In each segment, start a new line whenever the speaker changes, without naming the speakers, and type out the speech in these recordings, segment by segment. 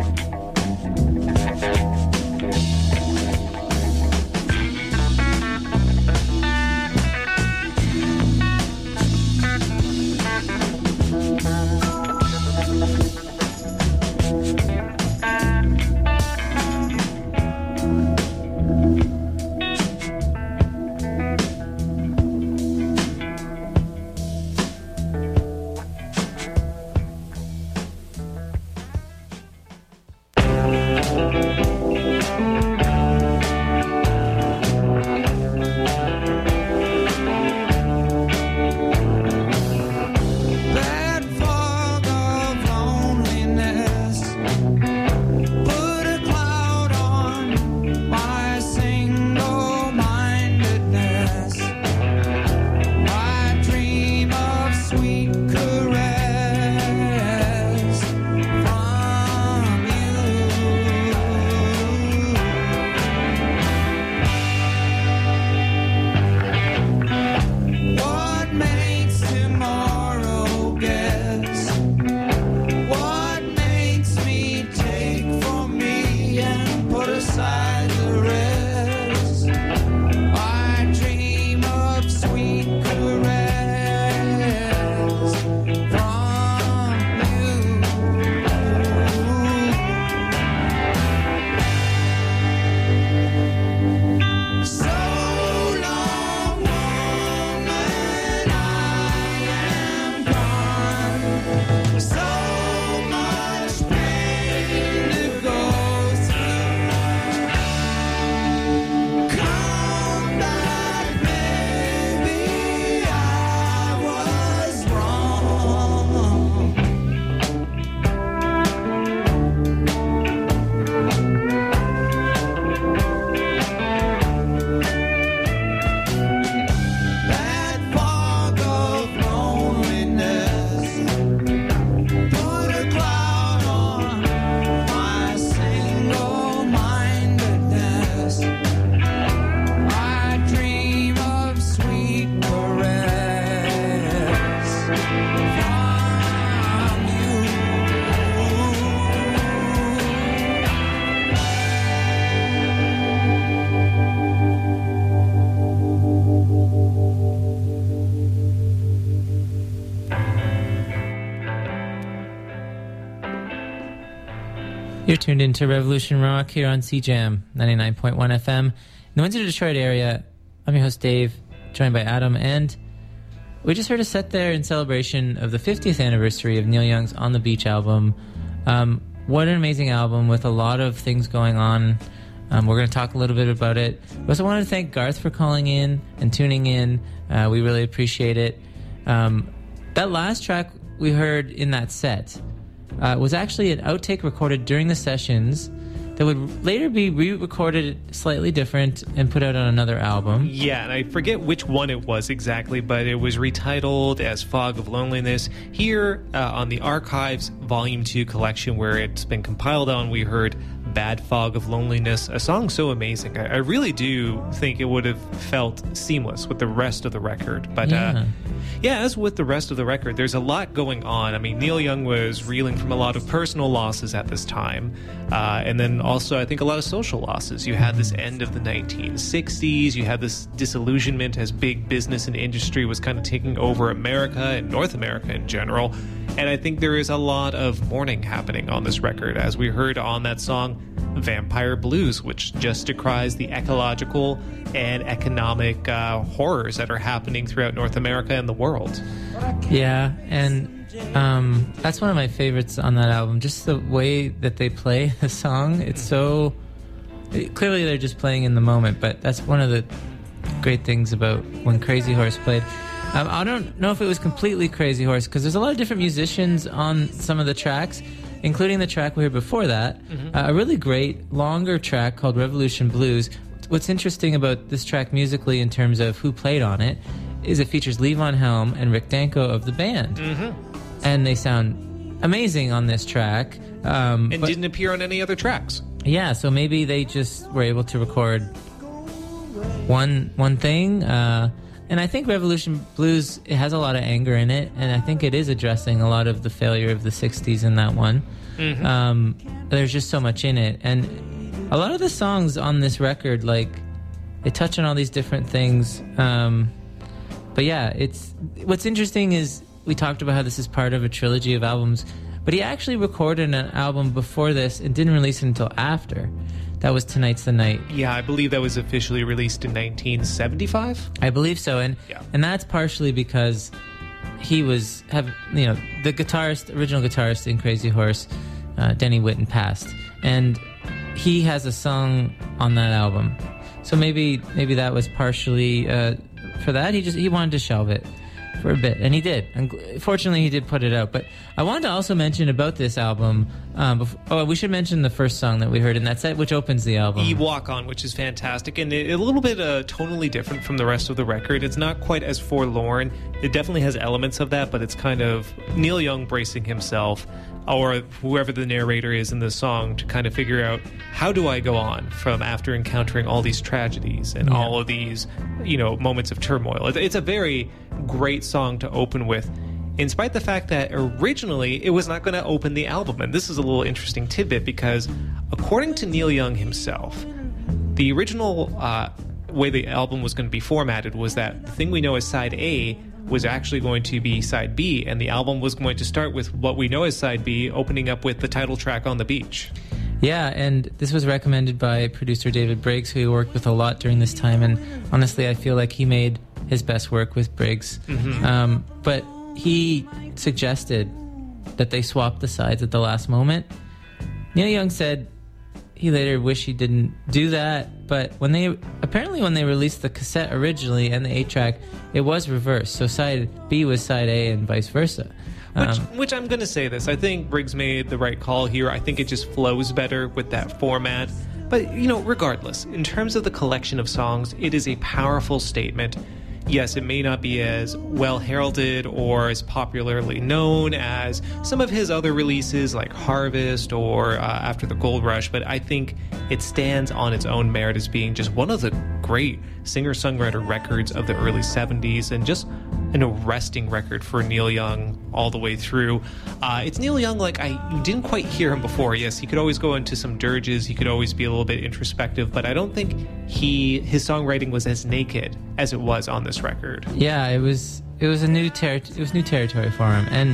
You're tuned into Revolution Rock here on CJAM 99.1 FM. In the Windsor, Detroit area, I'm your host Dave, joined by Adam, and we just heard a set there in celebration of the 50th anniversary of Neil Young's On the Beach album. What an amazing album with a lot of things going on. We're going to talk a little bit about it. We also want to thank Garth for calling in and tuning in. We really appreciate it. That last track we heard in that set was actually an outtake recorded during the sessions that would later be re-recorded slightly different and put out on another album.
Yeah, and I forget which one it was exactly, but it was retitled as Fog of Loneliness. Here on the Archives Volume 2 collection, where it's been compiled on, we heard Bad Fog of Loneliness, a song so amazing. I really do think it would have felt seamless with the rest of the record. But yeah, as with the rest of the record, there's a lot going on. I mean, Neil Young was reeling from a lot of personal losses at this time. And then also, I think, a lot of social losses. You had this end of the 1960s. You had this disillusionment as big business and industry was kind of taking over America and North America in general. And I think there is a lot of mourning happening on this record, as we heard on that song, Vampire Blues, which just decries the ecological and economic horrors that are happening throughout North America and the world.
Yeah, and that's one of my favorites on that album. Just the way that they play the song. It's so... Clearly they're just playing in the moment, but that's one of the great things about when Crazy Horse played. I don't know if it was completely Crazy Horse, because there's a lot of different musicians on some of the tracks, including the track we heard before that. A really great, longer track called Revolution Blues. What's interesting about this track musically in terms of who played on it is it features Levon Helm and Rick Danko of the band. And they sound amazing on this track.
And didn't appear on any other tracks.
Yeah, so maybe they just were able to record one thing. and I think Revolution Blues, it has a lot of anger in it, and I think it is addressing a lot of the failure of the 60s in that one. There's just so much in it, and a lot of the songs on this record, like, they touch on all these different things. But yeah, what's interesting is we talked about how this is part of a trilogy of albums, but he actually recorded an album before this and didn't release it until after. That was Tonight's the Night.
Yeah, I believe that was officially released in 1975.
I believe so, and that's partially because he the original guitarist in Crazy Horse, Denny Whitten, passed, and he has a song on that album. So maybe that was partially for that. He wanted to shelve it for a bit, and he did. And fortunately, he did put it out. But I wanted to also mention about this album. We should mention the first song that we heard in that set, which opens the album.
Walk On, which is fantastic, and a little bit tonally different from the rest of the record. It's not quite as forlorn. It definitely has elements of that, but it's kind of Neil Young bracing himself, or whoever the narrator is in the song, to kind of figure out, how do I go on from after encountering all these tragedies and all of these, moments of turmoil. It's a very great song to open with, in spite of the fact that originally it was not going to open the album. And this is a little interesting tidbit, because according to Neil Young himself, the original way the album was going to be formatted was that The Thing We Know as Side A was actually going to be Side B, and the album was going to start with What We Know as Side B, opening up with the title track On the Beach.
Yeah, and this was recommended by producer David Briggs, who he worked with a lot during this time, and honestly, I feel like he made his best work with Briggs. But he suggested that they swap the sides at the last moment. Neil Young said he later wished he didn't do that, but when they released the cassette originally and the 8-track, it was reversed. So side B was side A and vice versa.
Which I'm going to say this. I think Briggs made the right call here. I think it just flows better with that format. But, regardless, in terms of the collection of songs, it is a powerful statement. Yes, it may not be as well heralded or as popularly known as some of his other releases like Harvest or After the Gold Rush, but I think it stands on its own merit as being just one of the great singer-songwriter records of the early 70s, and just an arresting record for Neil Young all the way through. It's Neil Young like you didn't quite hear him before. Yes, he could always go into some dirges, he could always be a little bit introspective, but I don't think his songwriting was as naked as it was on this record.
Yeah, it was new territory for him. And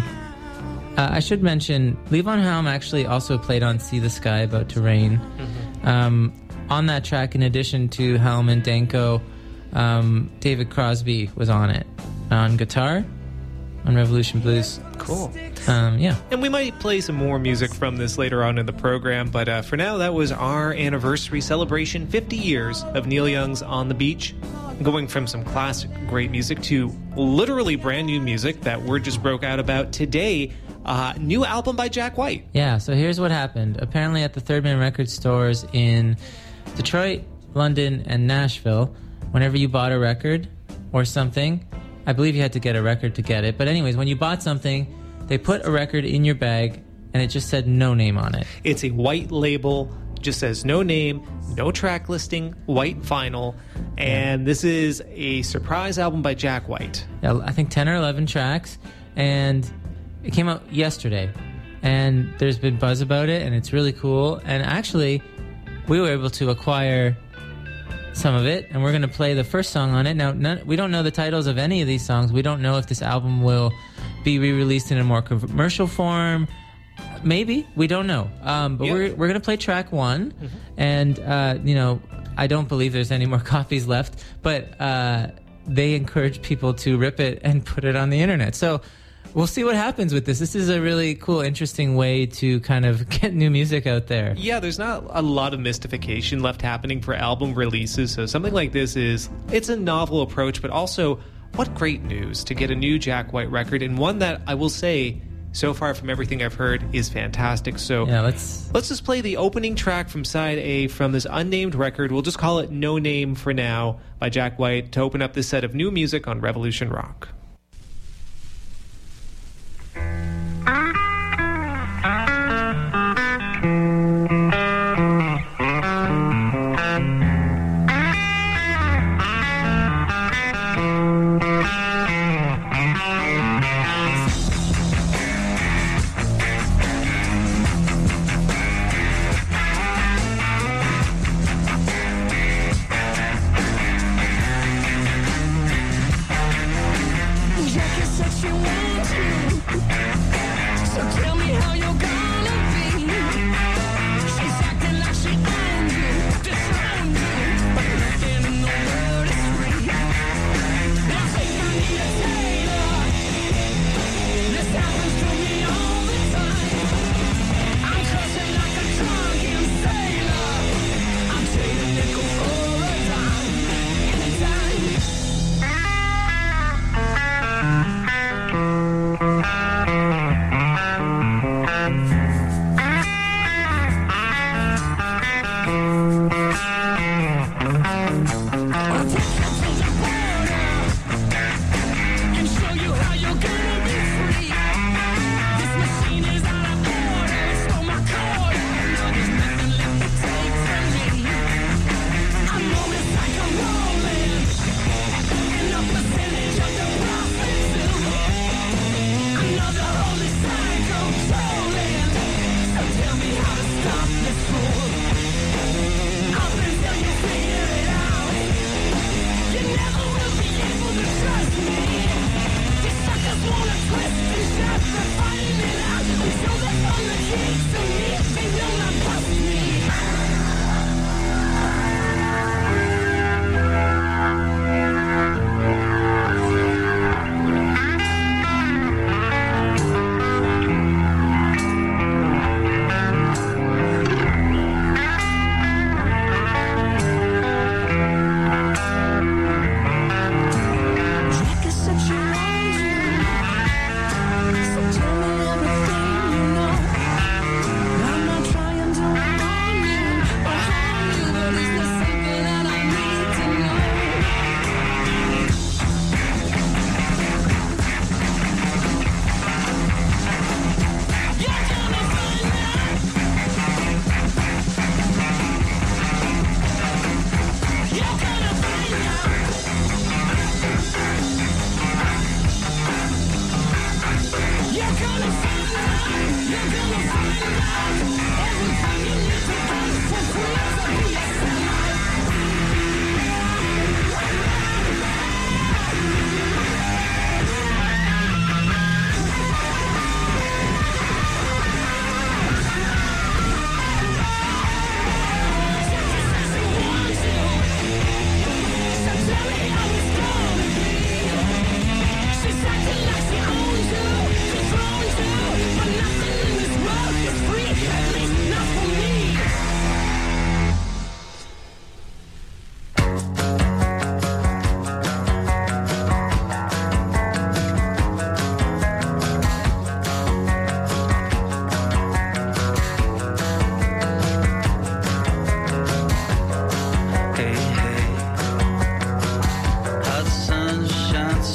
I should mention, Levon Helm actually also played on See the Sky About to Rain. On that track, in addition to Helm and Danko, David Crosby was on it, on guitar, on Revolution Blues.
Cool.
Yeah.
And we might play some more music from this later on in the program, but for now, that was our anniversary celebration, 50 years of Neil Young's On the Beach, going from some classic great music to literally brand new music that word just broke out about today. New album by Jack White.
Yeah, so here's what happened. Apparently at the Third Man Record stores in Detroit, London, and Nashville, whenever you bought a record or something, I believe you had to get a record to get it. But anyways, when you bought something, they put a record in your bag, and it just said no name on it.
It's a white label, just says no name, no track listing, white vinyl, and this is a surprise album by Jack White.
Yeah, I think 10 or 11 tracks, and it came out yesterday. And there's been buzz about it, and it's really cool. And actually, we were able to acquire some of it, and we're going to play the first song on it. Now, we don't know the titles of any of these songs. We don't know if this album will be re-released in a more commercial form. Maybe. We don't know. But we're going to play track 1, and, I don't believe there's any more copies left, but they encourage people to rip it and put it on the internet. So we'll see what happens with this. This is a really cool, interesting way to kind of get new music out there.
Yeah, there's not a lot of mystification left happening for album releases, so something like this it's a novel approach, but also what great news to get a new Jack White record, and one that I will say, so far from everything I've heard, is fantastic. So
yeah, let's
just play the opening track from side A from this unnamed record. We'll just call it No Name for now, by Jack White, to open up this set of new music on Revolution Rock.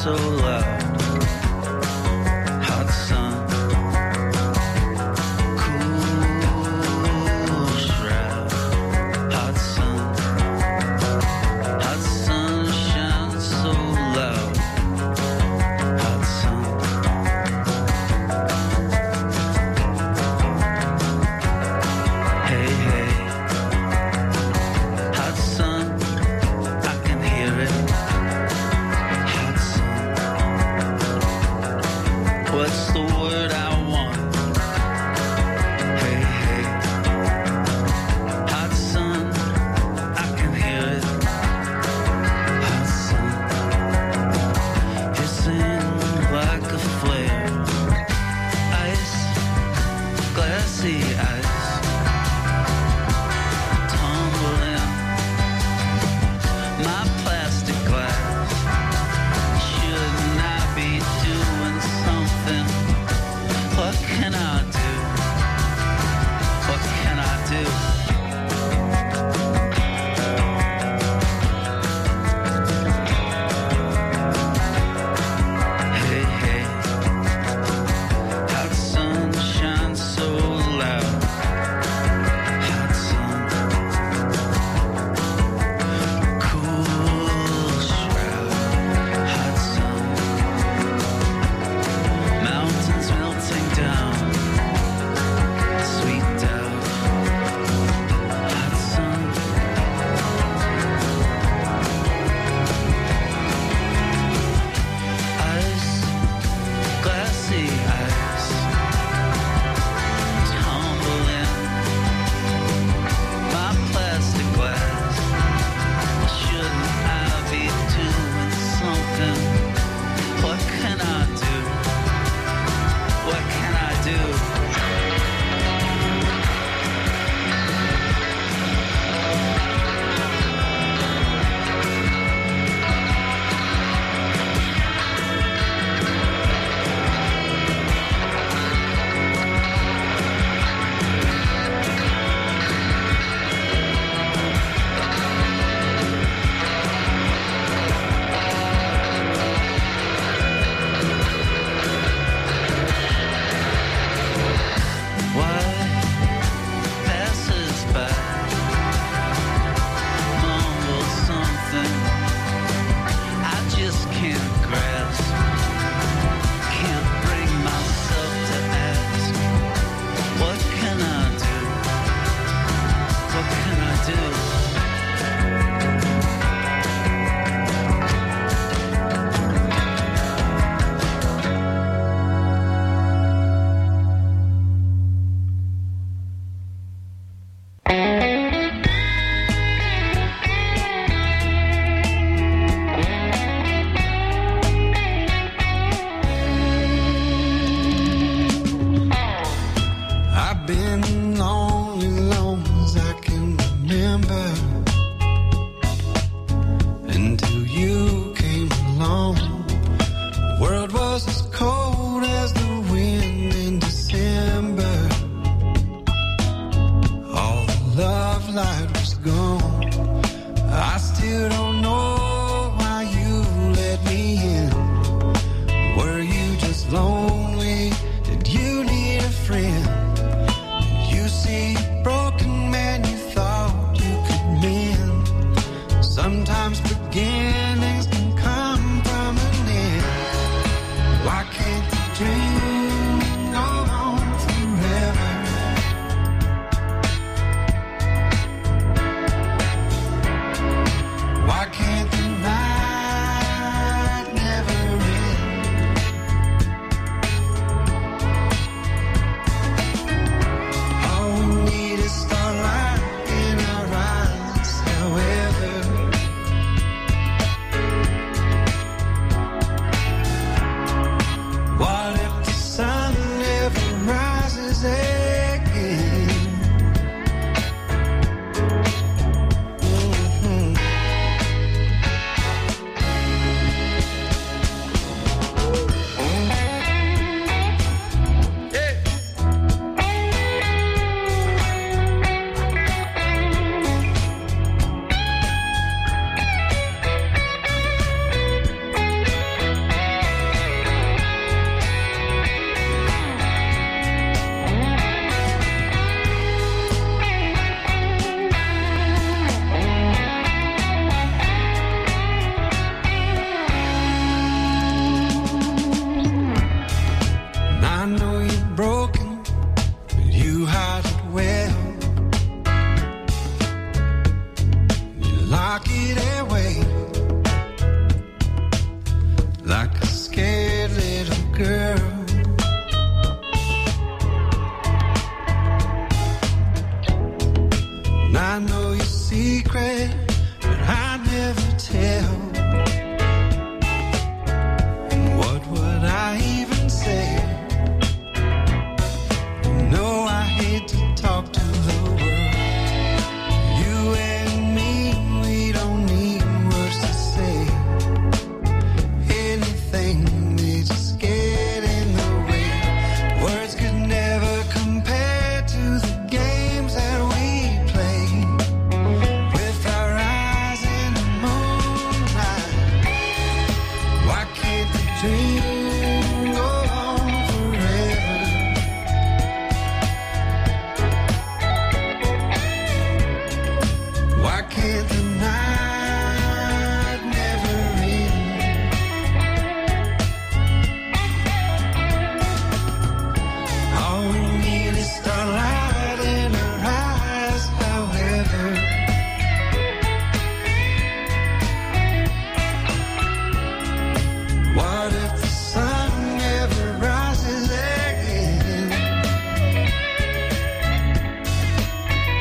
so loud. Hot sun, cool shroud. Hot sun shines so loud. Hot sun. Hey, hey. Hot sun, I can hear it. Hot sun. What's the word I want? Hey, hey. Hot sun, I can hear it. Hot sun. Hissing like a flare. Ice, glassy ice. Tumbling. My plastic glass. Shouldn't I be doing something? What can I do? What can I do? Hey, hey. Hot sun shines so loud. Hot sun. Cool shroud. Hot sun. Mountains melting down. Sweet doubt. Hot sun. Ice. Glassy ice. Tumbling. My plastic glass. Shouldn't I be doing something? What can I do? What can I do? Why passes by mumble something I just can't grasp. Can't bring myself to ask. What can I do? What can I do? I've been lonely long as I can remember, until you came along. The world was as cold as the wind in December. All the love light was gone. I still don't know